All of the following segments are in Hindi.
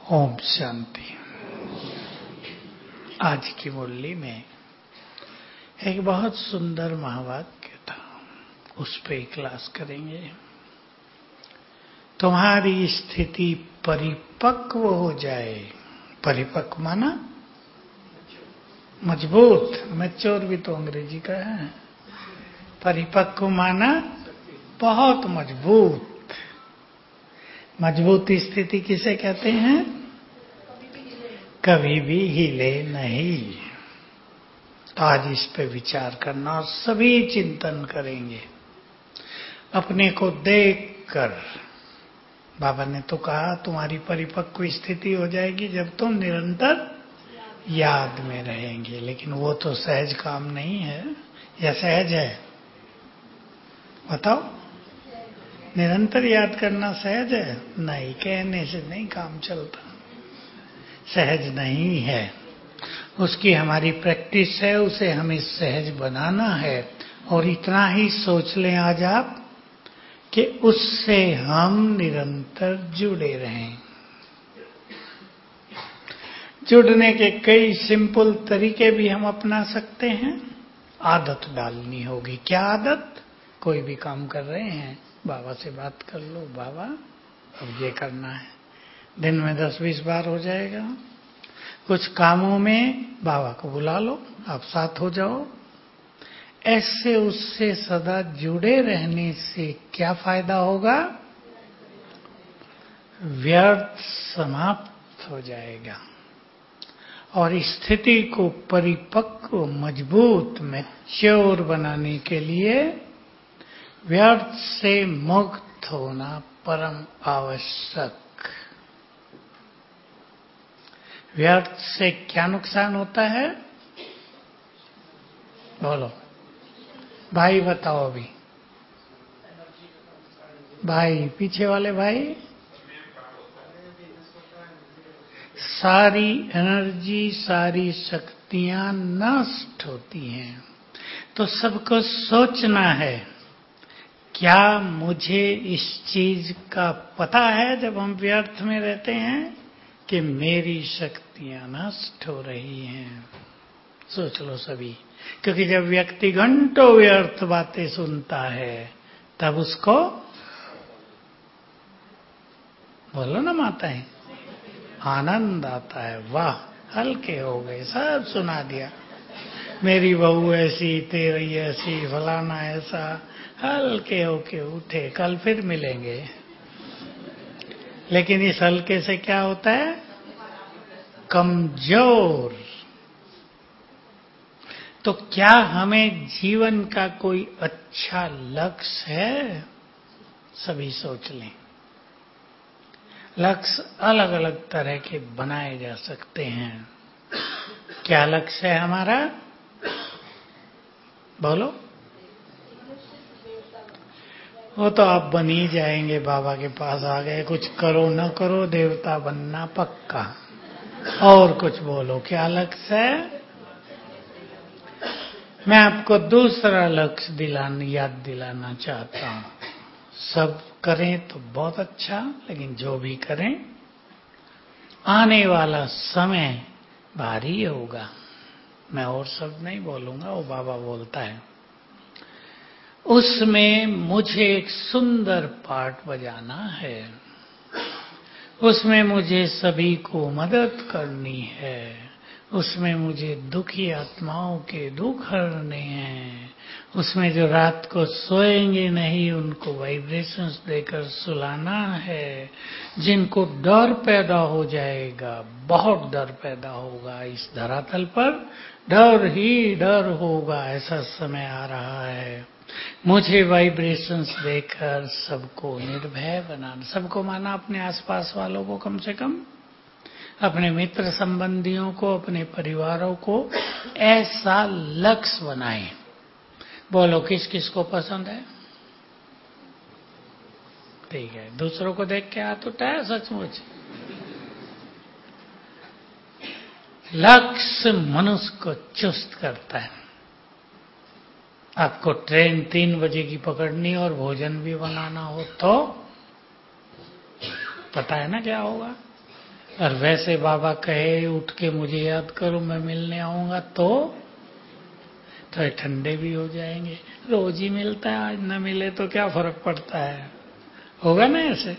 ओम शांति। आज की मुरली में एक बहुत सुंदर महावाक्य था, उस पे क्लास करेंगे। तुम्हारी स्थिति परिपक्व हो जाए। परिपक्व माना मजबूत, मैच्योर भी तो अंग्रेजी का है। परिपक्व माना बहुत मजबूत। मजबूत स्थिति किसे कहते हैं? कभी भी हिले नहीं। तो आज इस पे विचार करना और सभी चिंतन करेंगे अपने को देखकर। बाबा ने तो कहा तुम्हारी परिपक्व स्थिति हो जाएगी जब तुम निरंतर याद में रहेंगे, लेकिन वो तो सहज काम नहीं है, या सहज है? बताओ, निरंतर याद करना सहज है? नहीं, कहने से नहीं काम चलता, सहज नहीं है। उसकी हमारी प्रैक्टिस है, उसे हमें सहज बनाना है। और इतना ही सोच लें आज आप कि उससे हम निरंतर जुड़े रहें। जुड़ने के कई सिंपल तरीके भी हम अपना सकते हैं। आदत डालनी होगी। क्या आदत? कोई भी काम कर रहे हैं, बाबा से बात कर लो, बाबा अब ये करना है। दिन में 10-20 बार हो जाएगा। कुछ कामों में बाबा को बुला लो, आप साथ हो जाओ। ऐसे उससे सदा जुड़े रहने से क्या फायदा होगा? व्यर्थ समाप्त हो जाएगा और स्थिति को परिपक्व, मजबूत, मैच्योर बनाने के लिए व्यर्थ से मुक्त होना परम आवश्यक। व्यर्थ से क्या नुकसान होता है? बोलो भाई, बताओ अभी। भाई, पीछे वाले भाई, सारी एनर्जी, सारी शक्तियां नष्ट होती हैं। तो सबको सोचना है, क्या मुझे इस चीज का पता है जब हम व्यर्थ में रहते हैं कि मेरी शक्तियां नष्ट हो रही हैं? सोच लो सभी, क्योंकि जब व्यक्ति घंटों व्यर्थ बातें सुनता है तब उसको, बोलो ना माताएं, आनंद आता है। वाह, हल्के हो गए, सब सुना दिया। मेरी बहू ऐसी, तेरी ऐसी, फलाना ऐसा। हल्के होके उठे, कल फिर मिलेंगे। लेकिन इस हल्के से क्या होता है? कमजोर। तो क्या हमें जीवन का कोई अच्छा लक्ष्य है? सभी सोच लें। लक्ष्य अलग अलग तरह के बनाए जा सकते हैं। क्या लक्ष्य है हमारा? बोलो। वो तो आप बन ही जाएंगे, बाबा के पास आ गए। कुछ करो न करो, देवता बनना पक्का। और कुछ बोलो, क्या लक्ष्य है? मैं आपको दूसरा लक्ष्य याद दिलाना चाहता हूं। सब करें तो बहुत अच्छा, लेकिन जो भी करें, आने वाला समय भारी होगा। मैं और शब्द नहीं बोलूंगा, वो बाबा बोलता है। उसमें मुझे एक सुंदर पार्ट बजाना है। उसमें मुझे सभी को मदद करनी है। उसमें मुझे दुखी आत्माओं के दुख हरने हैं। उसमें जो रात को सोएंगे नहीं, उनको वाइब्रेशंस देकर सुलाना है। जिनको डर पैदा हो जाएगा, बहुत डर पैदा होगा इस धरातल पर, डर ही डर होगा, ऐसा समय आ रहा है। मुझे वाइब्रेशंस देकर सबको निर्भय बनाना। सबको माना अपने आसपास वालों को, कम से कम अपने मित्र संबंधियों को, अपने परिवारों को ऐसा लक्ष्य बनाएं। बोलो, किस किस को पसंद है? ठीक है, दूसरों को देख के हाथ उठाया। सचमुच लक्ष्य मनुष्य को चुस्त करता है। आपको ट्रेन 3 बजे की पकड़नी और भोजन भी बनाना हो तो पता है ना क्या होगा? और वैसे बाबा कहे उठ के मुझे याद करो मैं मिलने आऊंगा तो ये ठंडे भी हो जाएंगे। रोज ही मिलता है, आज न मिले तो क्या फर्क पड़ता है, होगा ना ऐसे।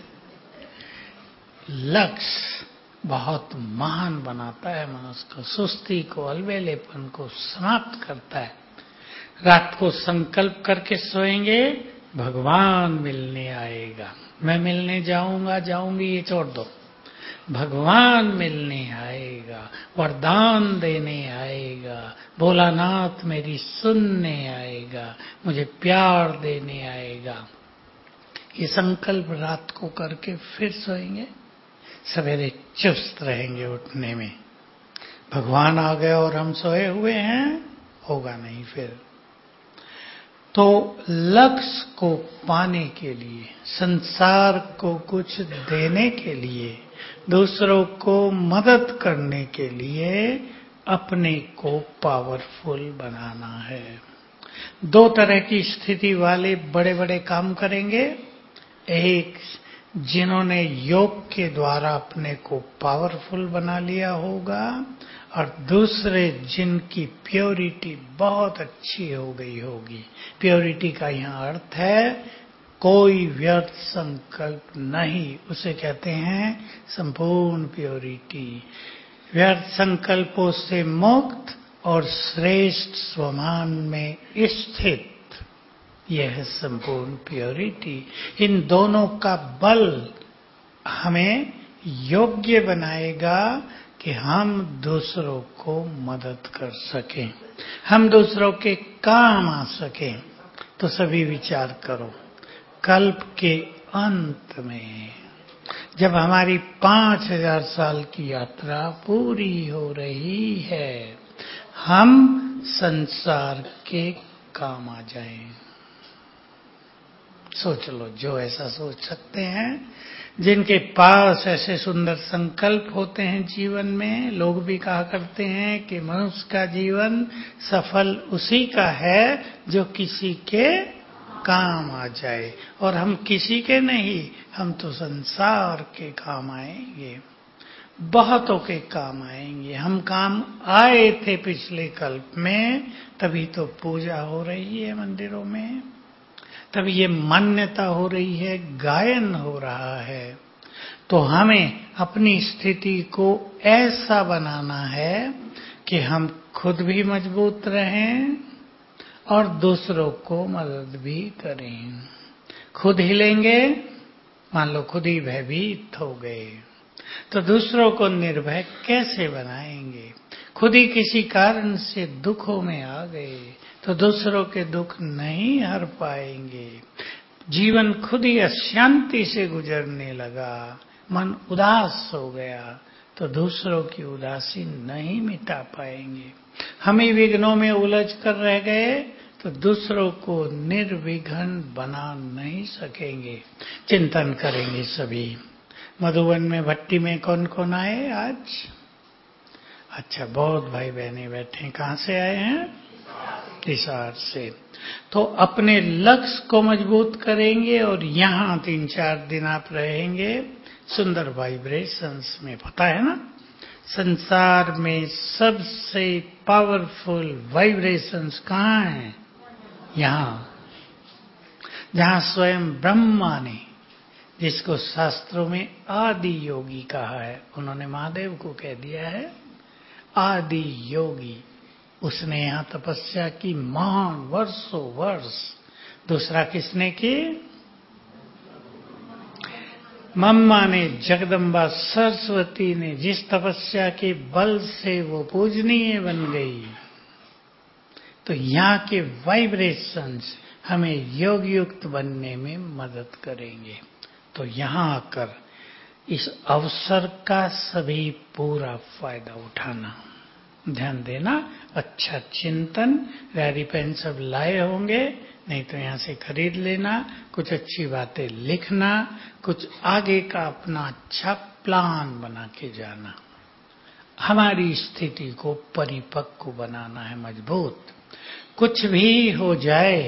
लक्ष्य बहुत महान बनाता है मनुष्य को, सुस्ती को, अलबेलेपन को समाप्त करता है। रात को संकल्प करके सोएंगे भगवान मिलने आएगा, मैं मिलने जाऊंगा जाऊंगी ये छोड़ दो, भगवान मिलने आएगा, वरदान देने आएगा, भोलानाथ मेरी सुनने आएगा, मुझे प्यार देने आएगा। ये संकल्प रात को करके फिर सोएंगे, सवेरे चुस्त रहेंगे उठने में। भगवान आ गए और हम सोए हुए हैं, होगा नहीं फिर। तो लक्ष्य को पाने के लिए, संसार को कुछ देने के लिए, दूसरों को मदद करने के लिए अपने को पावरफुल बनाना है। दो तरह की स्थिति वाले बड़े बड़े काम करेंगे। एक, जिन्होंने योग के द्वारा अपने को पावरफुल बना लिया होगा, और दूसरे जिनकी प्योरिटी बहुत अच्छी हो गई होगी। प्योरिटी का यहाँ अर्थ है कोई व्यर्थ संकल्प नहीं, उसे कहते हैं संपूर्ण प्योरिटी। व्यर्थ संकल्पों से मुक्त और श्रेष्ठ स्वमान में स्थित, यह है संपूर्ण प्योरिटी। इन दोनों का बल हमें योग्य बनाएगा कि हम दूसरों को मदद कर सकें, हम दूसरों के काम आ सकें। तो सभी विचार करो, कल्प के अंत में जब हमारी 5000 साल की यात्रा पूरी हो रही है, हम संसार के काम आ जाएं। सोच लो, जो ऐसा सोच सकते हैं, जिनके पास ऐसे सुंदर संकल्प होते हैं जीवन में। लोग भी कहा करते हैं कि मनुष्य का जीवन सफल उसी का है जो किसी के काम आ जाए, और हम किसी के नहीं, हम तो संसार के काम आएंगे, बहुतों के काम आएंगे। हम काम आए थे पिछले कल्प में, तभी तो पूजा हो रही है मंदिरों में, तभी ये मान्यता हो रही है, गायन हो रहा है। तो हमें अपनी स्थिति को ऐसा बनाना है कि हम खुद भी मजबूत रहें और दूसरों को मदद भी करें। खुद हिलेंगे, मान लो खुद ही भयभीत हो गए, तो दूसरों को निर्भय कैसे बनाएंगे। खुद ही किसी कारण से दुखों में आ गए तो दूसरों के दुख नहीं हर पाएंगे। जीवन खुद ही अशांति से गुजरने लगा, मन उदास हो गया, तो दूसरों की उदासी नहीं मिटा पाएंगे। हम ही विघ्नों में उलझ कर रह गए तो दूसरों को निर्विघ्न बना नहीं सकेंगे। चिंतन करेंगे सभी। मधुबन में भट्टी में कौन कौन आए आज? अच्छा, बहुत भाई बहने बैठे हैं। कहाँ से आए हैं? हिसार से। तो अपने लक्ष्य को मजबूत करेंगे और यहाँ 3-4 दिन आप रहेंगे सुंदर वाइब्रेशंस में। पता है ना, संसार में सबसे पावरफुल वाइब्रेशंस कहाँ हैं? यहाँ, जहाँ स्वयं ब्रह्मा ने, जिसको शास्त्रों में आदि योगी कहा है, उन्होंने महादेव को कह दिया है आदि योगी। उसने यहाँ तपस्या की महान, वर्षों वर्ष। दूसरा किसने की? मम्मा ने, जगदम्बा सरस्वती ने, जिस तपस्या के बल से वो पूजनीय बन गई। तो यहाँ के वाइब्रेशंस हमें योग युक्त बनने में मदद करेंगे। तो यहाँ आकर इस अवसर का सभी पूरा फायदा उठाना, ध्यान देना। अच्छा चिंतन, डायरी पेन सब लाए होंगे, नहीं तो यहाँ से खरीद लेना। कुछ अच्छी बातें लिखना, कुछ आगे का अपना अच्छा प्लान बना के जाना। हमारी स्थिति को परिपक्व बनाना है, मजबूत। कुछ भी हो जाए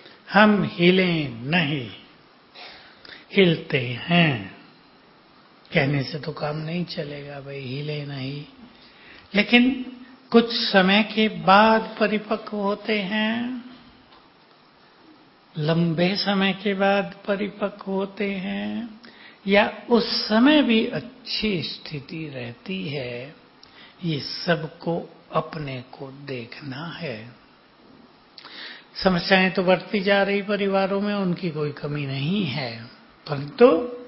हम हिलें नहीं, हिलते हैं। कहने से तो काम नहीं चलेगा भाई, हिले नहीं। लेकिन कुछ समय के बाद परिपक्व होते हैं, लंबे समय के बाद परिपक्व होते हैं, या उस समय भी अच्छी स्थिति रहती है, ये सबको अपने को देखना है। समस्याएं तो बढ़ती जा रही परिवारों में, उनकी कोई कमी नहीं है, परंतु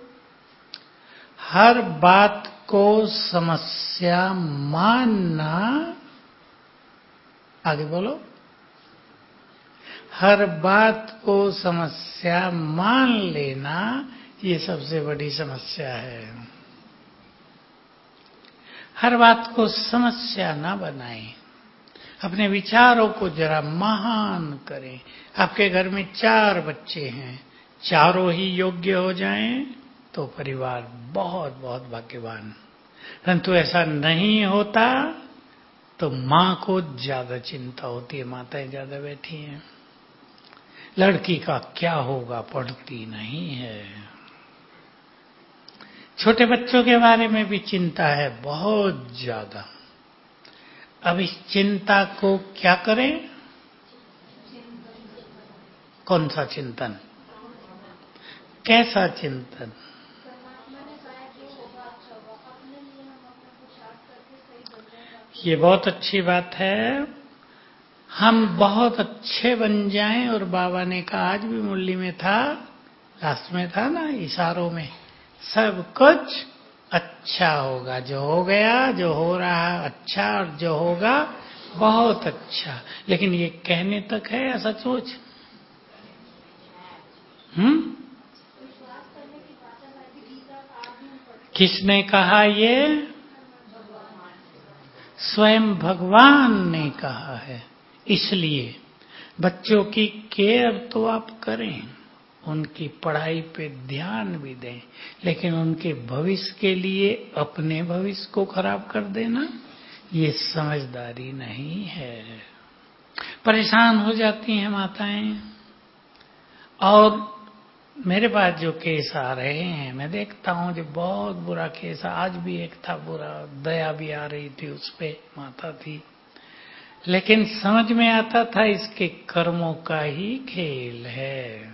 हर बात को समस्या मानना, आगे बोलो, हर बात को समस्या मान लेना, ये सबसे बड़ी समस्या है। हर बात को समस्या ना बनाएं, अपने विचारों को जरा महान करें। आपके घर में 4 बच्चे हैं, चारों ही योग्य हो जाएं तो परिवार बहुत बहुत भाग्यवान। परंतु ऐसा नहीं होता तो माँ को ज्यादा चिंता होती है। माताएं ज्यादा बैठी हैं, लड़की का क्या होगा पढ़ती नहीं है। छोटे बच्चों के बारे में भी चिंता है बहुत ज्यादा। अब इस चिंता को क्या करें? कौन सा चिंतन? कैसा चिंतन? ये बहुत अच्छी बात है, हम बहुत अच्छे बन जाएं। और बाबा ने कहा, आज भी मुरली में था, लास्ट में था ना, इशारों में, सब कुछ अच्छा होगा। जो हो गया, जो हो रहा अच्छा, और जो होगा बहुत अच्छा। लेकिन ये कहने तक है या सचमुच? किसने कहा ये? स्वयं भगवान ने कहा है। इसलिए बच्चों की केयर तो आप करें, उनकी पढ़ाई पे ध्यान भी दें, लेकिन उनके भविष्य के लिए अपने भविष्य को खराब कर देना, ये समझदारी नहीं है। परेशान हो जाती हैं माताएं। और मेरे पास जो केस आ रहे हैं, मैं देखता हूं जो बहुत बुरा केस, आज भी एक था बुरा, दया भी आ रही थी उस पे, माता थी, लेकिन समझ में आता था इसके कर्मों का ही खेल है।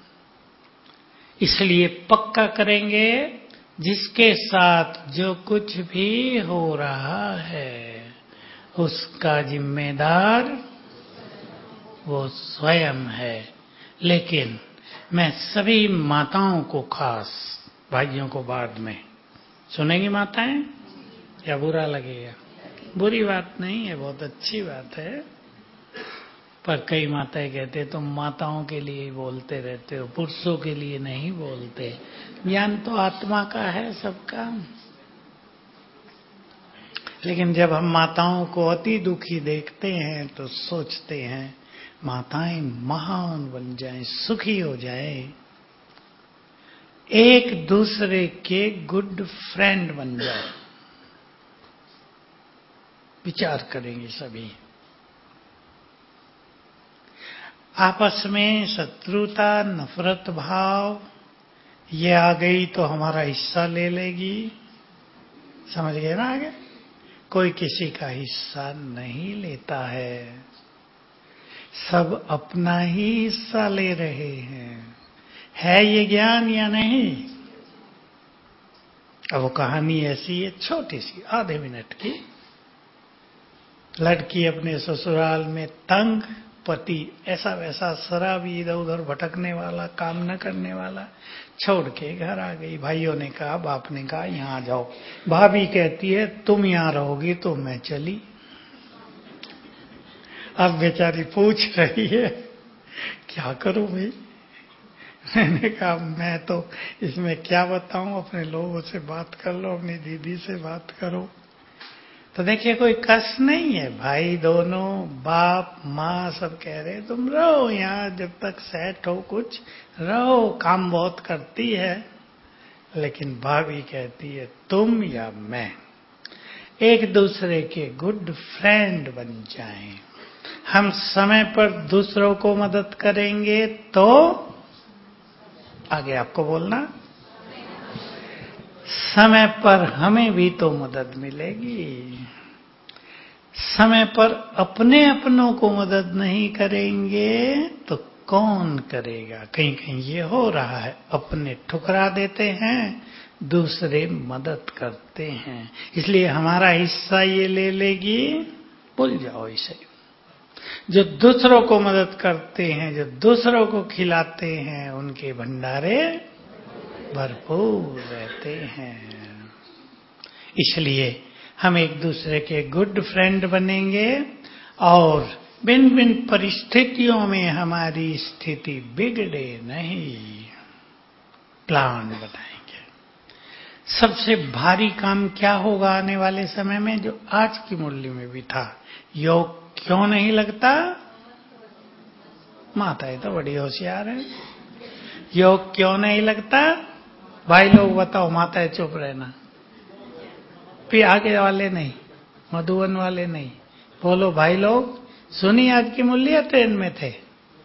इसलिए पक्का करेंगे, जिसके साथ जो कुछ भी हो रहा है उसका जिम्मेदार वो स्वयं है। लेकिन मैं सभी माताओं को, खास भाइयों को बाद में, सुनेंगी माताएं या बुरा लगेगा? बुरी बात नहीं है, बहुत अच्छी बात है। पर कई माताएं कहते तुम माताओं के लिए ही बोलते रहते हो, पुरुषों के लिए नहीं बोलते। ज्ञान तो आत्मा का है सबका। लेकिन जब हम माताओं को अति दुखी देखते हैं तो सोचते हैं माताएं महान बन जाएं, सुखी हो जाएं, एक दूसरे के गुड फ्रेंड बन जाए। विचार करेंगे सभी। आपस में शत्रुता, नफरत भाव ये आ गई तो हमारा हिस्सा ले लेगी। समझ गए ना? आगे कोई किसी का हिस्सा नहीं लेता है, सब अपना ही हिस्सा ले रहे हैं। है ये ज्ञान या नहीं? अब वो कहानी ऐसी है, छोटी सी, आधे मिनट की। लड़की अपने ससुराल में तंग, पति ऐसा वैसा शराबी, इधर उधर भटकने वाला, काम न करने वाला, छोड़ के घर आ गई। भाइयों ने कहा, बाप ने कहा यहाँ आ जाओ। भाभी कहती है तुम यहाँ रहोगी तो मैं चली। अब बेचारी पूछ रही है क्या करूं भाई? मैंने कहा मैं तो इसमें क्या बताऊं, अपने लोगों से बात कर लो, अपनी दीदी से बात करो। तो देखिए कोई कष्ट नहीं है, भाई दोनों, बाप माँ सब कह रहे तुम रहो यहाँ जब तक सेट हो, कुछ रहो, काम बहुत करती है। लेकिन भाभी कहती है तुम या मैं, एक दूसरे के गुड फ्रेंड बन जाएं। हम समय पर दूसरों को मदद करेंगे तो, आगे आपको बोलना, समय पर हमें भी तो मदद मिलेगी। समय पर अपने अपनों को मदद नहीं करेंगे तो कौन करेगा? कहीं कहीं ये हो रहा है, अपने ठुकरा देते हैं, दूसरे मदद करते हैं। इसलिए हमारा हिस्सा ये ले लेगी, भूल जाओ इसे। जो दूसरों को मदद करते हैं, जो दूसरों को खिलाते हैं, उनके भंडारे भरपूर रहते हैं। इसलिए हम एक दूसरे के गुड फ्रेंड बनेंगे और भिन्न भिन्न परिस्थितियों में हमारी स्थिति बिगड़े नहीं, प्लान बनाएंगे। सबसे भारी काम क्या होगा आने वाले समय में, जो आज की मुरली में भी था, योग क्यों नहीं लगता? माताएं तो बड़ी होशियार है। योग क्यों नहीं लगता? भाई लोग बताओ, माताएं चुप रहना। फिर आगे वाले नहीं, मधुबन वाले नहीं, बोलो भाई लोग। सुनी आज की मुरली या ट्रेन में थे?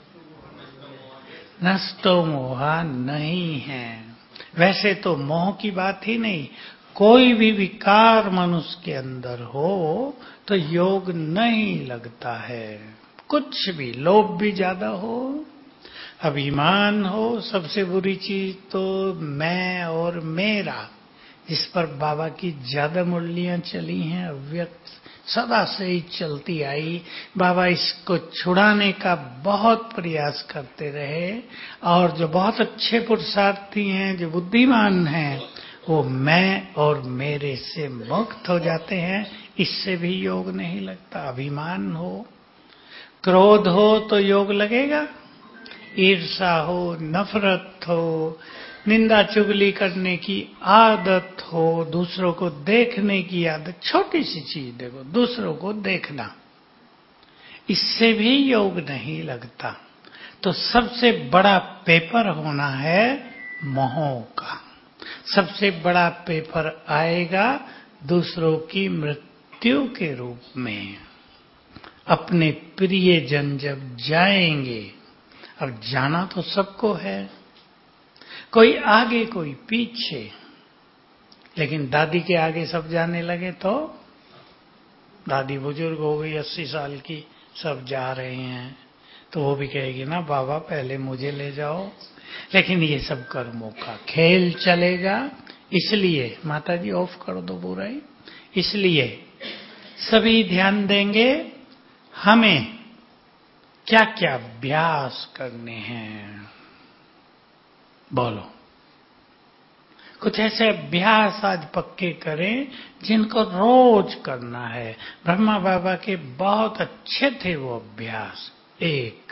नष्टो मोहा नहीं है। वैसे तो मोह की बात ही नहीं, कोई भी विकार मनुष्य के अंदर हो तो योग नहीं लगता है। कुछ भी, लोभ भी ज्यादा हो, अभिमान हो, सबसे बुरी चीज तो मैं और मेरा, जिस पर बाबा की ज्यादा मुरलियां चली हैं, अव्यक्त सदा से ही चलती आई। बाबा इसको छुड़ाने का बहुत प्रयास करते रहे, और जो बहुत अच्छे पुरुषार्थी हैं, जो बुद्धिमान हैं, वो मैं और मेरे से मुक्त हो जाते हैं। इससे भी योग नहीं लगता। अभिमान हो, क्रोध हो तो योग लगेगा? ईर्षा हो, नफरत हो, निंदा चुगली करने की आदत हो, दूसरों को देखने की आदत, छोटी सी चीज देखो, दूसरों को देखना, इससे भी योग नहीं लगता। तो सबसे बड़ा पेपर होना है मोहों का। सबसे बड़ा पेपर आएगा दूसरों की मृत्यु के रूप में। अपने प्रिय जन जब जाएंगे, अब जाना तो सबको है, कोई आगे कोई पीछे, लेकिन दादी के आगे सब जाने लगे तो दादी बुजुर्ग हो गई, 80 साल की, सब जा रहे हैं, तो वो भी कहेगी ना बाबा पहले मुझे ले जाओ। लेकिन ये सब कर्मों का खेल चलेगा। इसलिए माता जी ऑफ कर दो बुराई। इसलिए सभी ध्यान देंगे हमें क्या क्या अभ्यास करने हैं। बोलो, कुछ ऐसे अभ्यास आज पक्के करें जिनको रोज करना है। ब्रह्मा बाबा के बहुत अच्छे थे वो अभ्यास। एक,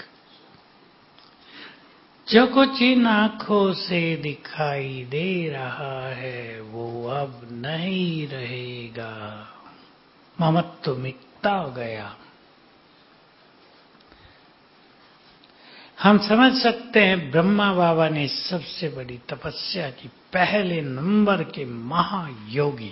जो कुछ इन आंखों से दिखाई दे रहा है वो अब नहीं रहेगा, ममत्व मिटता गया। हम समझ सकते हैं ब्रह्मा बाबा ने सबसे बड़ी तपस्या की, पहले नंबर के महायोगी।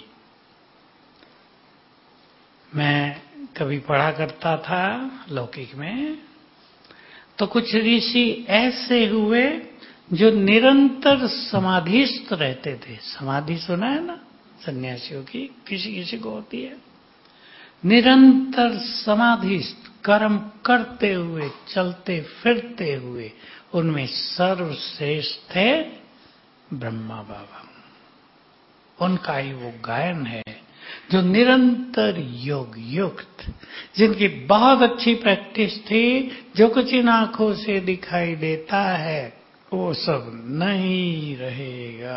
मैं कभी पढ़ा करता था लौकिक में, तो कुछ ऋषि ऐसे हुए जो निरंतर समाधिस्थ रहते थे। समाधि सुना है ना सन्यासियों की, किसी किसी को होती है। निरंतर समाधिस्थ, कर्म करते हुए, चलते फिरते हुए, उनमें सर्वश्रेष्ठ थे ब्रह्मा बाबा। उनका ही वो गायन है जो निरंतर योग युक्त, जिनकी बहुत अच्छी प्रैक्टिस थी। जो कुछ इन आंखों से दिखाई देता है वो सब नहीं रहेगा।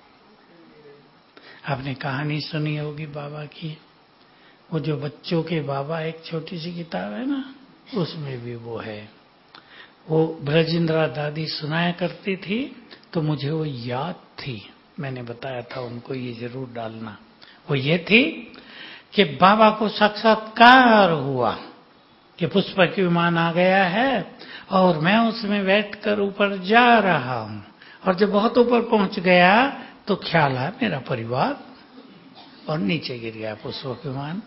आपने कहानी सुनी होगी बाबा की, वो जो बच्चों के बाबा, एक छोटी सी किताब है ना, उसमें भी वो है। वो ब्रजेंद्रा दादी सुनाया करती थी, तो मुझे वो याद थी। मैंने बताया था उनको ये जरूर डालना। वो ये थी कि बाबा को साक्षात्कार हुआ कि पुष्पक विमान आ गया है और मैं उसमें बैठकर ऊपर जा रहा हूं, और जब बहुत ऊपर पहुंच गया तो ख्याल आया मेरा परिवार, और नीचे गिर गया पुष्पक विमान।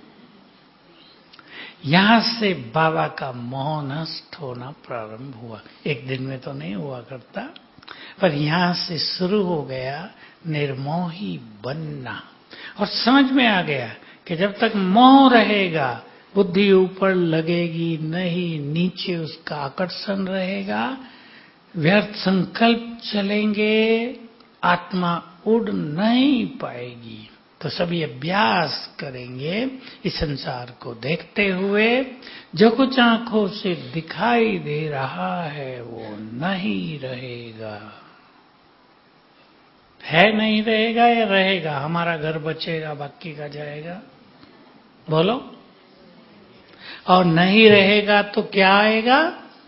यहां से बाबा का मोह नष्ट होना प्रारंभ हुआ। एक दिन में तो नहीं हुआ करता, पर यहां से शुरू हो गया। निर्मोही बनना। और समझ में आ गया कि जब तक मोह रहेगा बुद्धि ऊपर लगेगी नहीं, नीचे उसका आकर्षण रहेगा, व्यर्थ संकल्प चलेंगे, आत्मा उड़ नहीं पाएगी। तो सभी अभ्यास करेंगे इस संसार को देखते हुए, जो कुछ आंखों से दिखाई दे रहा है वो नहीं रहेगा। है नहीं रहेगा या रहेगा? हमारा घर बचेगा, बाकी का जाएगा? बोलो। और नहीं रहेगा तो क्या आएगा?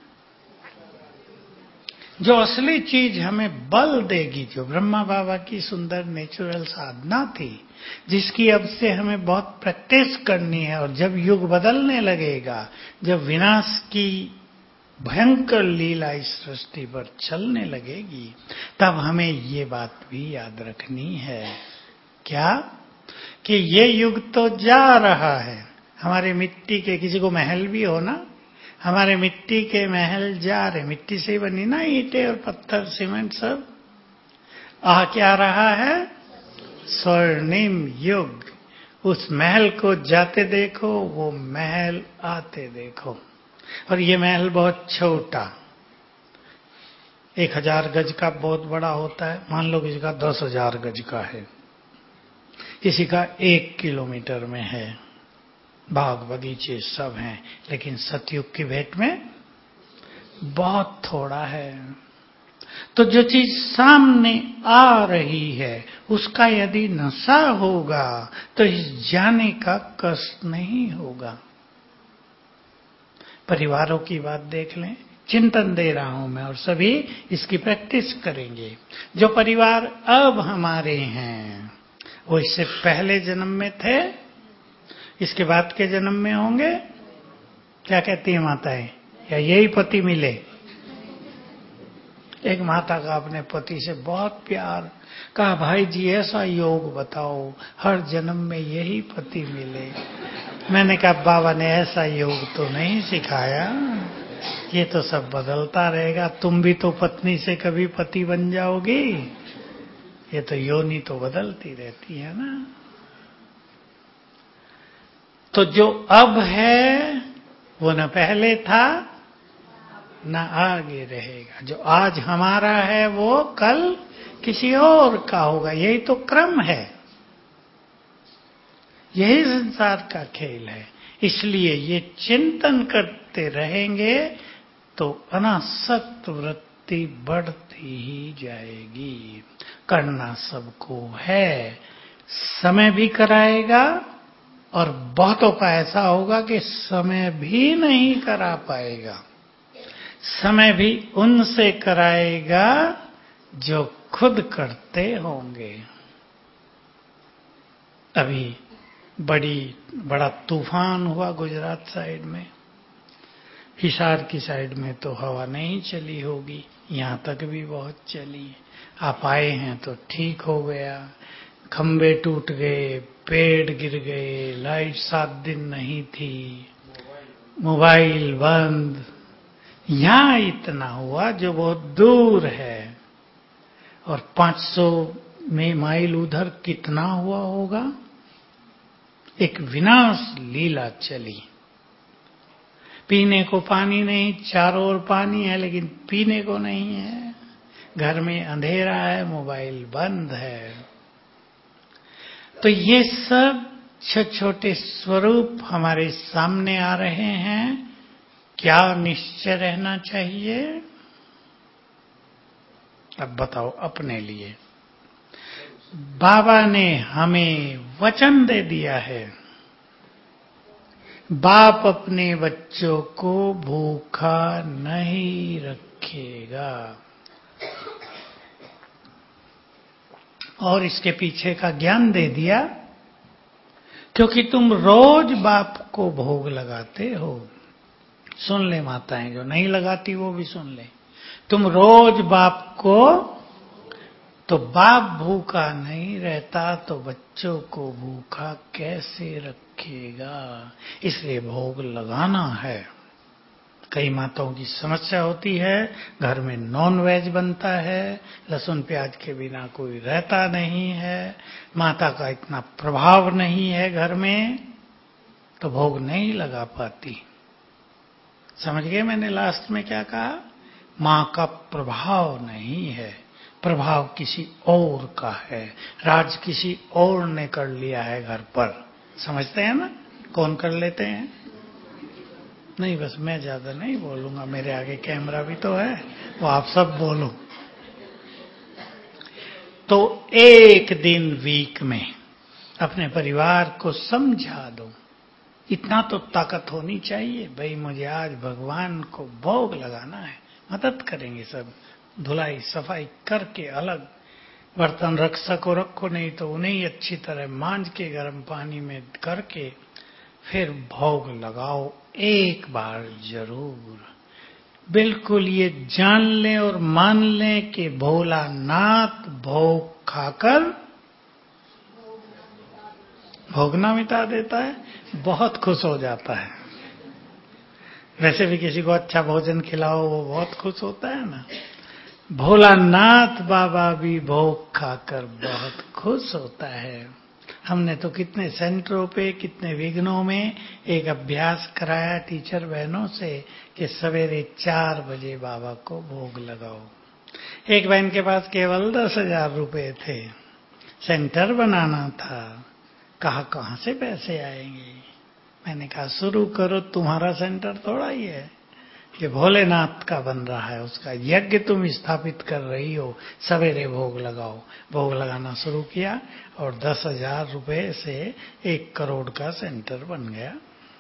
जो असली चीज हमें बल देगी, जो ब्रह्मा बाबा की सुंदर नेचुरल साधना थी, जिसकी अब से हमें बहुत प्रैक्टिस करनी है। और जब युग बदलने लगेगा, जब विनाश की भयंकर लीला इस सृष्टि पर चलने लगेगी, तब हमें ये बात भी याद रखनी है। क्या? कि ये युग तो जा रहा है। हमारे मिट्टी के, किसी को महल भी हो ना, हमारे मिट्टी के महल जा रहे, मिट्टी से बनी ना, ईंटें और पत्थर सीमेंट सब। क्या रहा है? स्वर्णिम युग। उस महल को जाते देखो, वो महल आते देखो। और ये महल बहुत छोटा, 1000 गज का बहुत बड़ा होता है, मान लो किसी का 10,000 गज का है, किसी का 1 किलोमीटर में है, बाग बगीचे सब हैं, लेकिन सतयुग की भेंट में बहुत थोड़ा है। तो जो चीज सामने आ रही है उसका यदि नशा होगा तो इस जाने का कष्ट नहीं होगा। परिवारों की बात देख लें, चिंतन दे रहा हूं मैं, और सभी इसकी प्रैक्टिस करेंगे। जो परिवार अब हमारे हैं वो इससे पहले जन्म में थे, इसके बाद के जन्म में होंगे। क्या कहती है माताएं? या यही पति मिले? एक माता का अपने पति से बहुत प्यार, कहा भाई जी ऐसा योग बताओ हर जन्म में यही पति मिले। मैंने कहा बाबा ने ऐसा योग तो नहीं सिखाया, ये तो सब बदलता रहेगा, तुम भी तो पत्नी से कभी पति बन जाओगी, ये तो योनि तो बदलती रहती है ना। तो जो अब है वो न पहले था न आगे रहेगा, जो आज हमारा है वो कल किसी और का होगा। यही तो क्रम है, यही संसार का खेल है। इसलिए ये चिंतन करते रहेंगे तो अनासक्त वृत्ति बढ़ती ही जाएगी। करना सबको है, समय भी कराएगा, और बहुतों का ऐसा होगा कि समय भी नहीं करा पाएगा। समय भी उनसे कराएगा जो खुद करते होंगे। अभी बड़ा तूफान हुआ गुजरात साइड में, हिसार की साइड में तो हवा नहीं चली होगी, यहां तक भी बहुत चली। आप आए हैं तो ठीक हो गया, खंबे टूट गए, पेड़ गिर गए, लाइट 7 दिन नहीं थी, मोबाइल बंद। यहां इतना हुआ जो बहुत दूर है, और 500 में माइल उधर कितना हुआ होगा। एक विनाश लीला चली। पीने को पानी नहीं, चारों ओर पानी है लेकिन पीने को नहीं है, घर में अंधेरा है, मोबाइल बंद है। तो ये सब छोटे स्वरूप हमारे सामने आ रहे हैं। क्या निश्चय रहना चाहिए? अब बताओ अपने लिए। बाबा ने हमें वचन दे दिया है, बाप अपने बच्चों को भूखा नहीं रखेगा। और इसके पीछे का ज्ञान दे दिया, क्योंकि तुम रोज बाप को भोग लगाते हो। सुन ले माताएं, जो नहीं लगाती वो भी सुन ले। तुम रोज बाप को, तो बाप भूखा नहीं रहता तो बच्चों को भूखा कैसे रखेगा? इसलिए भोग लगाना है। कई माताओं की समस्या होती है, घर में नॉन वेज बनता है, लहसुन प्याज के बिना कोई रहता नहीं है, माता का इतना प्रभाव नहीं है घर में, तो भोग नहीं लगा पाती। समझ गए मैंने लास्ट में क्या कहा? मां का प्रभाव नहीं है, प्रभाव किसी और का है, राज किसी और ने कर लिया है घर पर। समझते हैं ना? कौन कर लेते हैं? नहीं, बस मैं ज्यादा नहीं बोलूंगा, मेरे आगे कैमरा भी तो है, वो आप सब बोलो। तो एक दिन वीक में अपने परिवार को समझा दो, इतना तो ताकत होनी चाहिए भाई, मुझे आज भगवान को भोग लगाना है। मदद करेंगे सब, धुलाई सफाई करके, अलग बर्तन रख सको रखो, नहीं तो उन्हें अच्छी तरह मांज के गर्म पानी में करके फिर भोग लगाओ एक बार जरूर। बिल्कुल ये जान लें और मान लें कि भोलानाथ भोग खाकर भोगना मिटा देता है, बहुत खुश हो जाता है। वैसे भी किसी को अच्छा भोजन खिलाओ वो बहुत खुश होता है ना। भोलानाथ बाबा भी भोग खाकर बहुत खुश होता है। हमने तो कितने सेंटरों पे, कितने विघ्नों में एक अभ्यास कराया टीचर बहनों से कि सवेरे 4 बजे बाबा को भोग लगाओ। एक बहन के पास केवल 10,000 रुपए थे, सेंटर बनाना था, कहाँ से पैसे आएंगे? मैंने कहा शुरू करो, तुम्हारा सेंटर थोड़ा ही है, ये भोलेनाथ का बन रहा है, उसका यज्ञ तुम स्थापित कर रही हो, सवेरे भोग लगाओ। भोग लगाना शुरू किया और 10,000 रुपए से 1 करोड़ का सेंटर बन गया।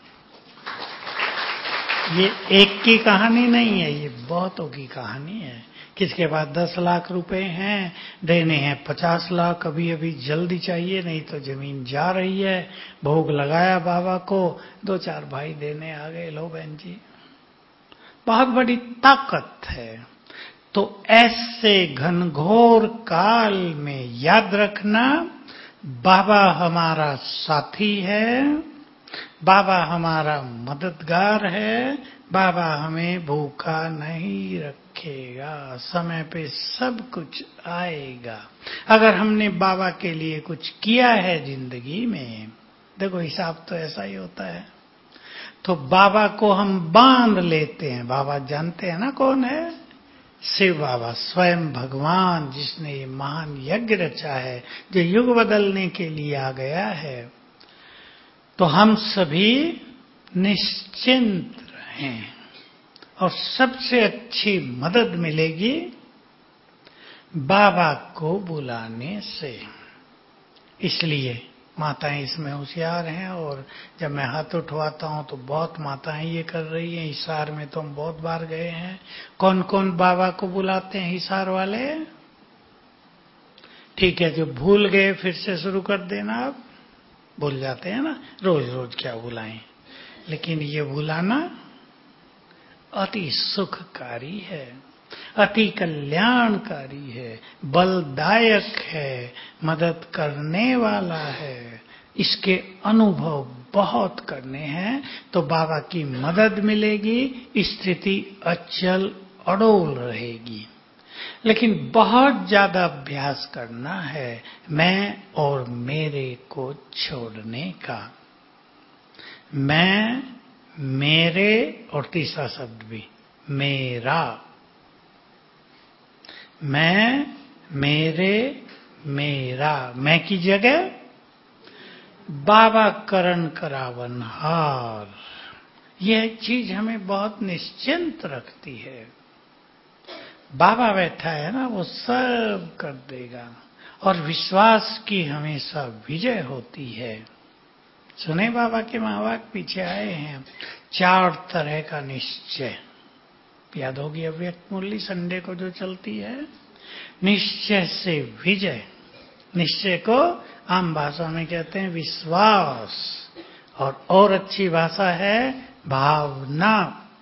ये एक की कहानी नहीं है, ये बहुतों की कहानी है। किसके पास 10 लाख रुपए हैं, देने हैं 50 लाख, अभी अभी जल्दी चाहिए नहीं तो जमीन जा रही है। भोग लगाया बाबा को, 2-4 भाई देने आ गए, लो बहन जी। बहुत बड़ी ताकत है। तो ऐसे घनघोर काल में याद रखना, बाबा हमारा साथी है, बाबा हमारा मददगार है, बाबा हमें भूखा नहीं रखेगा, समय पे सब कुछ आएगा। अगर हमने बाबा के लिए कुछ किया है जिंदगी में, देखो हिसाब तो ऐसा ही होता है, तो बाबा को हम बांध लेते हैं। बाबा जानते हैं ना कौन है? शिव बाबा, स्वयं भगवान, जिसने ये महान यज्ञ रचा है, जो युग बदलने के लिए आ गया है। तो हम सभी निश्चिंत रहें और सबसे अच्छी मदद मिलेगी बाबा को बुलाने से। इसलिए माताएं इसमें होशियार हैं, और जब मैं हाथ उठवाता हूं तो बहुत माताएं ये कर रही हैं। हिसार में तो हम बहुत बार गए हैं। कौन कौन बाबा को बुलाते हैं हिसार वाले? ठीक है, जो भूल गए फिर से शुरू कर देना। आप भूल जाते हैं ना, रोज रोज क्या बुलाएं, लेकिन ये बुलाना अति सुखकारी है, अति कल्याणकारी है, बलदायक है, मदद करने वाला है। इसके अनुभव बहुत करने हैं तो बाबा की मदद मिलेगी, स्थिति अचल अडोल रहेगी। लेकिन बहुत ज्यादा अभ्यास करना है मैं और मेरे को छोड़ने का। मैं, मेरे और तीसरा शब्द भी मेरा। मैं, मेरे, मेरा। मैं की जगह बाबा करण करावनहार। यह चीज हमें बहुत निश्चिंत रखती है। बाबा बैठा है ना, वो सब कर देगा, और विश्वास की हमेशा विजय होती है। सुने बाबा के महावाक्य पीछे आए हैं, 4 तरह का निश्चय। याद होगी अव्यक्त मुरली संडे को जो चलती है। निश्चय से विजय, निश्चय को आम भाषा में कहते हैं विश्वास, और अच्छी भाषा है भावना।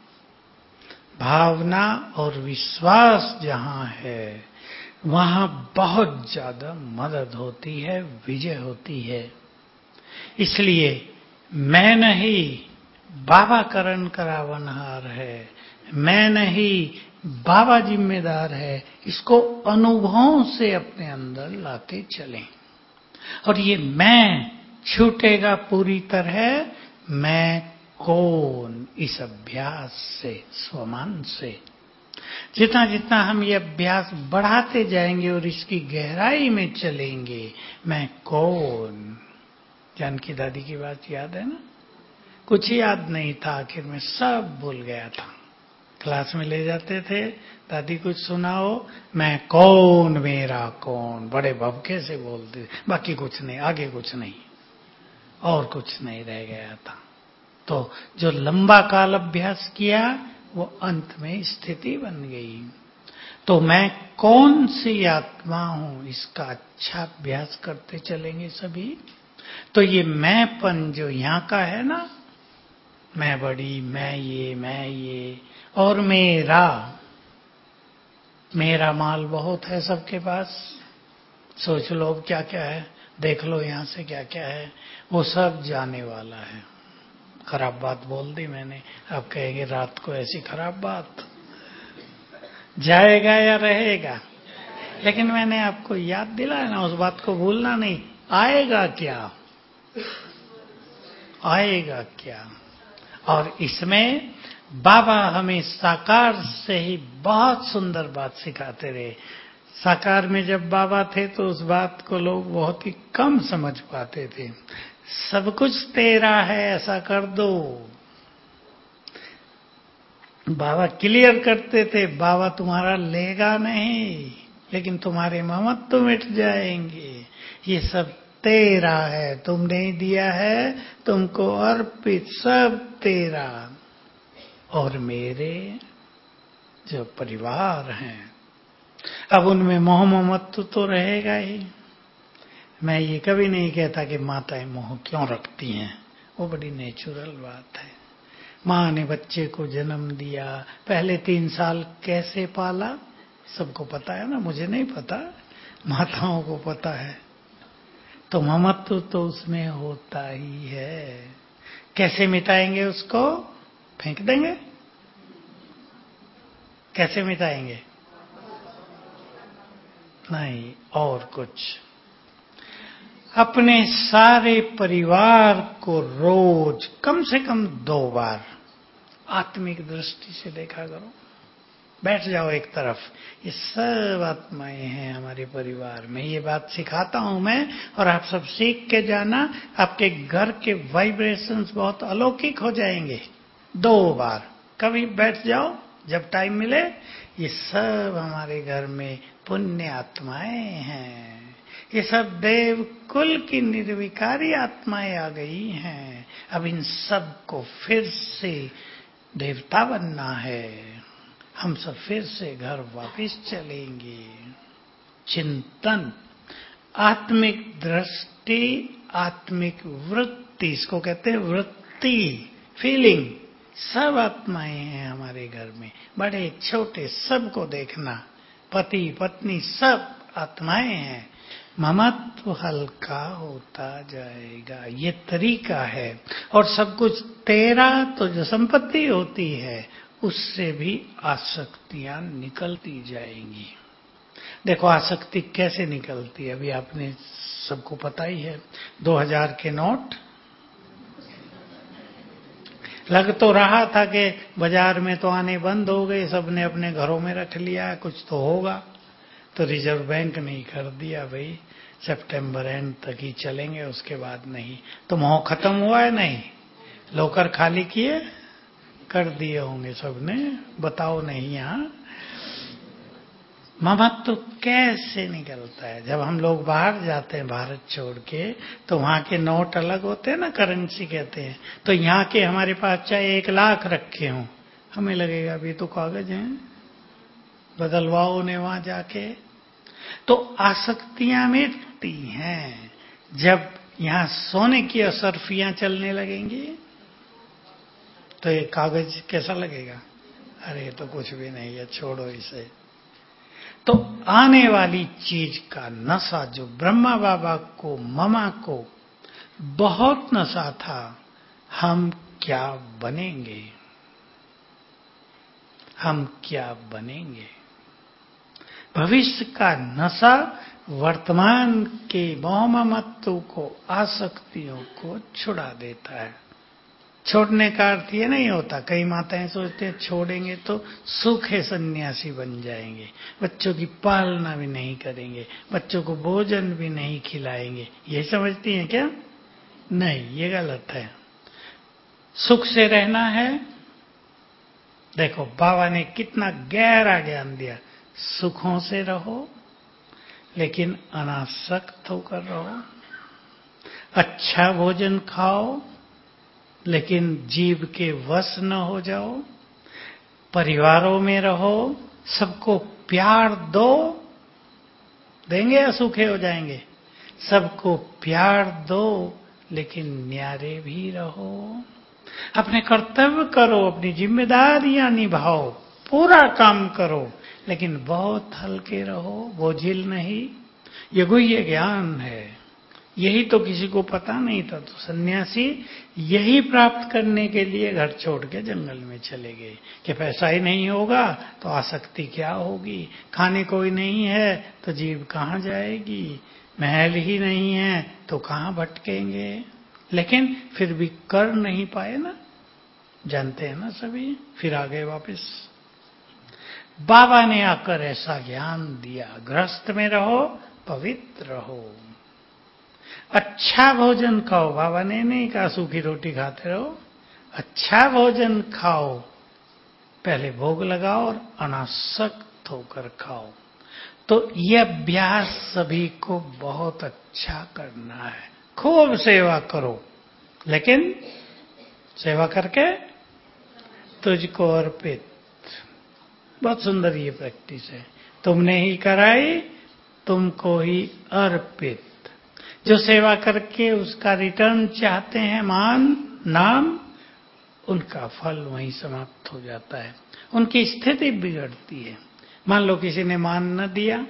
भावना और विश्वास जहां है वहां बहुत ज्यादा मदद होती है, विजय होती है। इसलिए मैं नहीं, बाबा करण करावनहार है, मैं नहीं, बाबा जिम्मेदार है। इसको अनुभवों से अपने अंदर लाते चलें और ये मैं छूटेगा पूरी तरह। मैं कौन, इस अभ्यास से, स्वमान से जितना जितना हम ये अभ्यास बढ़ाते जाएंगे और इसकी गहराई में चलेंगे, मैं कौन। जानकी दादी की बात याद है ना? कुछ याद नहीं था, आखिर में सब भूल गया था। क्लास में ले जाते थे, दादी कुछ सुनाओ, मैं कौन, मेरा कौन, बड़े भवके से बोलते, बाकी कुछ नहीं, आगे कुछ नहीं, और कुछ नहीं रह गया था। तो जो लंबा काल अभ्यास किया वो अंत में स्थिति बन गई। तो मैं कौन सी आत्मा हूं, इसका अच्छा अभ्यास करते चलेंगे सभी। तो ये मैंपन जो यहां का है ना, मैं बड़ी, मैं ये और मेरा माल बहुत है सबके पास। सोच लो क्या क्या है, देख लो यहां से क्या क्या है, वो सब जाने वाला है। खराब बात बोल दी मैंने, आप कहेंगे रात को ऐसी खराब बात, जाएगा या रहेगा? लेकिन मैंने आपको याद दिलाया ना, उस बात को भूलना नहीं। आएगा क्या, आएगा क्या? और इसमें बाबा हमें साकार से ही बहुत सुंदर बात सिखाते रहे। साकार में जब बाबा थे तो उस बात को लोग बहुत ही कम समझ पाते थे। सब कुछ तेरा है, ऐसा कर दो। बाबा क्लियर करते थे, बाबा तुम्हारा लेगा नहीं, लेकिन तुम्हारे ममत्व मिट जाएंगे। ये सब तेरा है, तुमने दिया है, तुमको अर्पित, सब तेरा। और मेरे जो परिवार हैं, अब उनमें मोह ममत्व तो रहेगा ही। मैं ये कभी नहीं कहता कि माताएं मोह क्यों रखती हैं, वो बड़ी नेचुरल बात है। माँ ने बच्चे को जन्म दिया, पहले 3 साल कैसे पाला सबको पता है ना, मुझे नहीं पता, माताओं को पता है। तो ममत्व तो उसमें होता ही है। कैसे मिटाएंगे उसको? फेंक देंगे? कैसे मिटाएंगे? नहीं, और कुछ। अपने सारे परिवार को रोज कम से कम 2 बार आत्मिक दृष्टि से देखा करो। बैठ जाओ एक तरफ, ये सब आत्माएं हैं हमारे परिवार में, ये बात सिखाता हूं मैं, और आप सब सीख के जाना। आपके घर के वाइब्रेशंस बहुत अलौकिक हो जाएंगे। 2 बार कभी बैठ जाओ जब टाइम मिले। ये सब हमारे घर में पुण्य आत्माएं हैं, ये सब देव कुल की निर्विकारी आत्माएं आ गई हैं। अब इन सब को फिर से देवता बनना है। हम सब फिर से घर वापस चलेंगे। चिंतन, आत्मिक दृष्टि, आत्मिक वृत्ति, इसको कहते हैं वृत्ति, फीलिंग। सब आत्माएं हैं हमारे घर में, बड़े छोटे सबको देखना, पति पत्नी सब आत्माएं हैं। ममत्व हल्का होता जाएगा, ये तरीका है। और सब कुछ तेरा, तो जो संपत्ति होती है उससे भी आसक्तियां निकलती जाएंगी। देखो आसक्ति कैसे निकलती है, अभी आपने सबको पता ही है। 2000 के नोट लग तो रहा था कि बाजार में तो आने बंद हो गए, सबने अपने घरों में रख लिया, कुछ तो होगा। तो रिजर्व बैंक नहीं कर दिया भाई, सितंबर एंड तक ही चलेंगे, उसके बाद नहीं। तो मोह खत्म हुआ है? नहीं। लॉकर खाली किए कर दिए होंगे सबने, बताओ नहीं। यहाँ ममत्व कैसे निकलता है? जब हम लोग बाहर जाते हैं भारत छोड़ के, तो वहां के नोट अलग होते हैं ना, करेंसी कहते हैं। तो यहाँ के हमारे पास चाहे 1 लाख रखे हों, हमें लगेगा अभी तो कागज हैं, बदलवाओ उन्हें वहां जाके। तो आसक्तियां मिटती हैं जब यहाँ सोने की असरफियां चलने लगेंगी। तो ये कागज कैसा लगेगा? अरे तो कुछ भी नहीं है, छोड़ो इसे। तो आने वाली चीज का नशा जो ब्रह्मा बाबा को, ममा को बहुत नशा था, हम क्या बनेंगे? हम क्या बनेंगे? भविष्य का नशा वर्तमान के मोह ममत्व को, आसक्तियों को छुड़ा देता है। छोड़ने का अर्थ ये नहीं होता, कई माताएं सोचते हैं छोड़ेंगे तो सूखे सन्यासी बन जाएंगे, बच्चों की पालना भी नहीं करेंगे, बच्चों को भोजन भी नहीं खिलाएंगे, ये समझती हैं क्या? नहीं, ये गलत है। सुख से रहना है। देखो बाबा ने कितना गहरा ज्ञान दिया, सुखों से रहो लेकिन अनासक्त होकर रहो। अच्छा भोजन खाओ लेकिन जीव के वश न हो जाओ। परिवारों में रहो, सबको प्यार दो, देंगे या सूखे हो जाएंगे? सबको प्यार दो लेकिन न्यारे भी रहो। अपने कर्तव्य करो, अपनी जिम्मेदारियां निभाओ, पूरा काम करो, लेकिन बहुत हल्के रहो, बोझिल नहीं। ये गुह्य ज्ञान है, यही तो किसी को पता नहीं था। तो सन्यासी यही प्राप्त करने के लिए घर छोड़ के जंगल में चले गए कि पैसा ही नहीं होगा तो आसक्ति क्या होगी, खाने कोई नहीं है तो जीव कहाँ जाएगी, महल ही नहीं है तो कहाँ भटकेंगे। लेकिन फिर भी कर नहीं पाए ना, जानते हैं ना सभी, फिर आ गए वापस। बाबा ने आकर ऐसा ज्ञान दिया, गृहस्थ में रहो, पवित्र रहो, अच्छा भोजन खाओ। बाबा ने नहीं कहा सूखी रोटी खाते रहो, अच्छा भोजन खाओ, पहले भोग लगाओ और अनासक्त होकर खाओ। तो ये अभ्यास सभी को बहुत अच्छा करना है। खूब सेवा करो, लेकिन सेवा करके तुझको अर्पित। बहुत सुंदर ये प्रैक्टिस है। तुमने ही कराई, तुमको ही अर्पित। जो सेवा करके उसका रिटर्न चाहते हैं, मान नाम, उनका फल वहीं समाप्त हो जाता है, उनकी स्थिति बिगड़ती है। मान लो किसी ने मान न दिया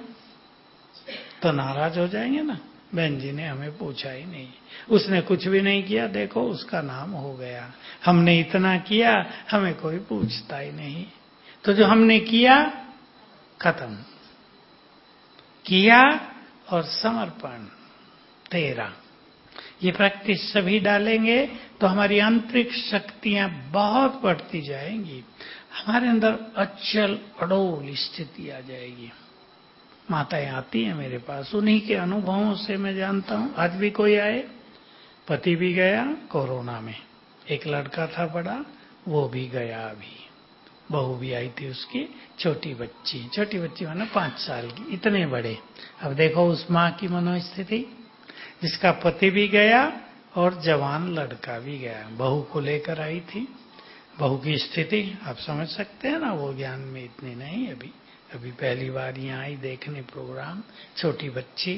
तो नाराज हो जाएंगे ना, बहन जी ने हमें पूछा ही नहीं, उसने कुछ भी नहीं किया, देखो उसका नाम हो गया, हमने इतना किया हमें कोई पूछता ही नहीं। तो जो हमने किया खत्म किया, और समर्पण तेरा, ये प्रैक्टिस सभी डालेंगे तो हमारी आंतरिक शक्तियां बहुत बढ़ती जाएंगी, हमारे अंदर अचल अडोल स्थिति आ जाएगी। माताएं आती हैं मेरे पास, उन्हीं के अनुभवों से मैं जानता हूं। आज भी कोई आए, पति भी गया कोरोना में, एक लड़का था बड़ा, वो भी गया अभी, बहू भी आई थी उसकी, छोटी बच्ची माना 5 साल की, इतने बड़े। अब देखो उस माँ की मनोस्थिति, जिसका पति भी गया और जवान लड़का भी गया, बहू को लेकर आई थी। बहू की स्थिति आप समझ सकते हैं ना, वो ज्ञान में इतनी नहीं, अभी पहली बार यहाँ आई देखने प्रोग्राम, छोटी बच्ची।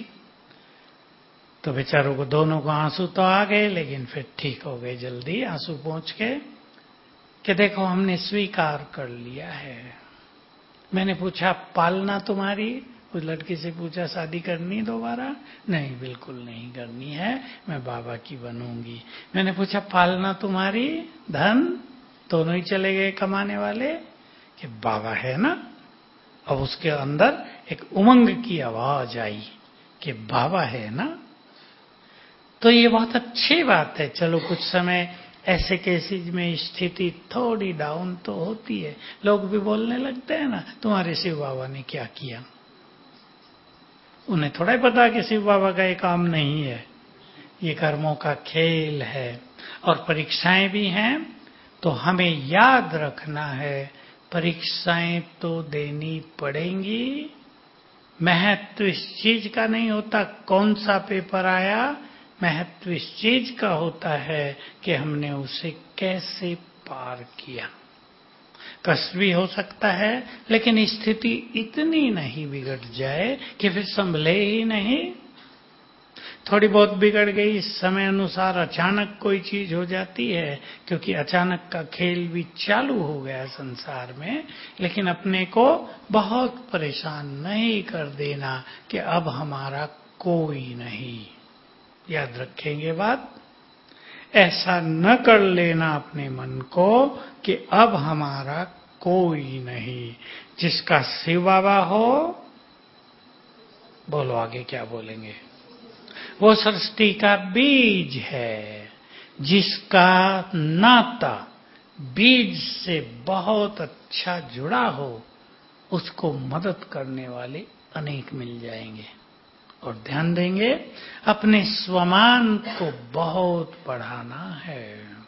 तो बेचारों को दोनों को आंसू तो आ गए, लेकिन फिर ठीक हो गए जल्दी आंसू पहुंच के, कि देखो हमने स्वीकार कर लिया है। मैंने पूछा पालना तुम्हारी, उस लड़की से पूछा शादी करनी दोबारा? नहीं, बिल्कुल नहीं करनी है, मैं बाबा की बनूंगी। मैंने पूछा पालना तुम्हारी, धन दोनों ही चले गए कमाने वाले, कि बाबा है ना। अब उसके अंदर एक उमंग की आवाज आई कि बाबा है ना। तो ये बहुत अच्छी बात है। चलो कुछ समय ऐसे केसेज में स्थिति थोड़ी डाउन तो होती है, लोग भी बोलने लगते हैं ना, तुम्हारे शिव बाबा ने क्या किया। उन्हें थोड़ा ही पता कि शिव बाबा का ये काम नहीं है, ये कर्मों का खेल है और परीक्षाएं भी हैं। तो हमें याद रखना है, परीक्षाएं तो देनी पड़ेंगी। महत्व इस चीज का नहीं होता कौन सा पेपर आया, महत्व इस चीज का होता है कि हमने उसे कैसे पार किया। कष्ट भी हो सकता है, लेकिन स्थिति इतनी नहीं बिगड़ जाए कि फिर संभले ही नहीं। थोड़ी बहुत बिगड़ गई, समय अनुसार अचानक कोई चीज हो जाती है, क्योंकि अचानक का खेल भी चालू हो गया संसार में। लेकिन अपने को बहुत परेशान नहीं कर देना कि अब हमारा कोई नहीं। याद रखेंगे बात, ऐसा न कर लेना अपने मन को कि अब हमारा कोई नहीं। जिसका शिव बाबा हो, बोलो आगे क्या बोलेंगे, वो सृष्टि का बीज है। जिसका नाता बीज से बहुत अच्छा जुड़ा हो, उसको मदद करने वाले अनेक मिल जाएंगे। और ध्यान देंगे, अपने स्वमान को बहुत बढ़ाना है।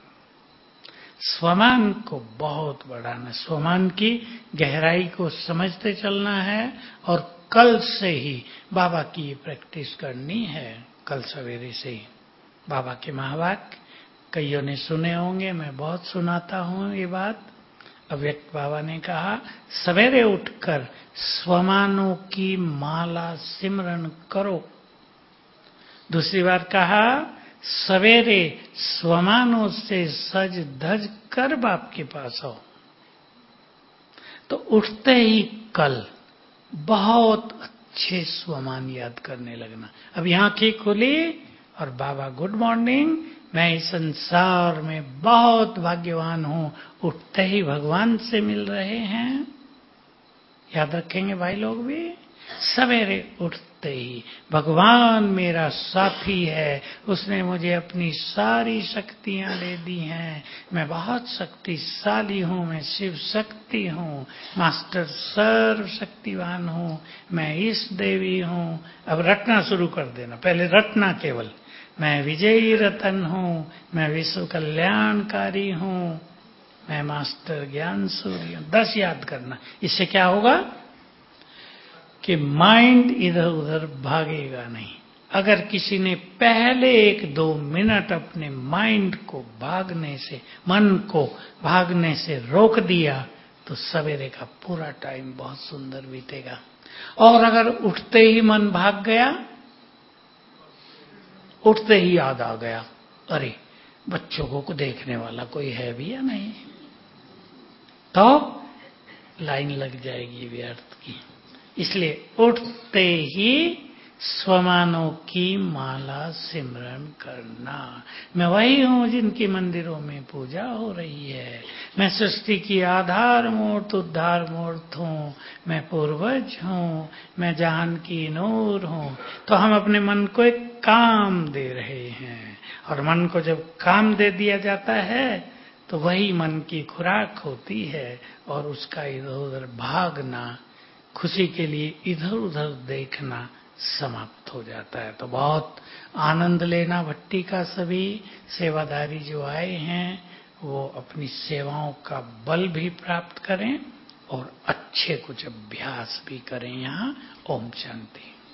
स्वमान को बहुत बढ़ाना, स्वमान की गहराई को समझते चलना है। और कल से ही बाबा की प्रैक्टिस करनी है, कल सवेरे से ही। बाबा के महावाक्य कईयों ने सुने होंगे, मैं बहुत सुनाता हूं ये बात। अव्यक्त बाबा ने कहा, सवेरे उठकर स्वमानों की माला सिमरन करो। दूसरी बार कहा, सवेरे स्वमानों से सज धज कर बाप के पास आओ। तो उठते ही कल बहुत अच्छे स्वमान याद करने लगना। अब यहाँ की खुली और बाबा गुड मॉर्निंग, मैं इस संसार में बहुत भाग्यवान हूं, उठते ही भगवान से मिल रहे हैं। याद रखेंगे भाई लोग भी, सवेरे उठते ही भगवान मेरा साथी है, उसने मुझे अपनी सारी शक्तियां दे दी हैं, मैं बहुत शक्तिशाली हूं, मैं शिव शक्ति हूं, मास्टर सर्व शक्तिवान हूं, मैं इस देवी हूं। अब रटना शुरू कर देना, पहले रटना केवल, मैं विजयी रतन हूं, मैं विश्व कल्याणकारी हूं, मैं मास्टर ज्ञान सूर्य। 10 याद करना। इससे क्या होगा कि माइंड इधर उधर भागेगा नहीं। अगर किसी ने पहले 1-2 मिनट अपने माइंड को भागने से, मन को भागने से रोक दिया, तो सवेरे का पूरा टाइम बहुत सुंदर बीतेगा। और अगर उठते ही मन भाग गया, उठते ही याद आ गया, अरे बच्चों को देखने वाला कोई है भी या नहीं, तो लाइन लग जाएगी व्यर्थ की। इसलिए उठते ही स्वमानों की माला सिमरन करना। मैं वही हूं जिनकी मंदिरों में पूजा हो रही है। मैं सृष्टि की आधार मूर्त उद्धार मूर्त हूं, मैं पूर्वज हूं, मैं जहान की नूर हूं। तो हम अपने मन को एक काम दे रहे हैं, और मन को जब काम दे दिया जाता है तो वही मन की खुराक होती है, और उसका इधर उधर भागना, खुशी के लिए इधर उधर देखना समाप्त हो जाता है। तो बहुत आनंद लेना भट्टी का। सभी सेवादारी जो आए हैं वो अपनी सेवाओं का बल भी प्राप्त करें और अच्छे कुछ अभ्यास भी करें। यहाँ ओम शांति।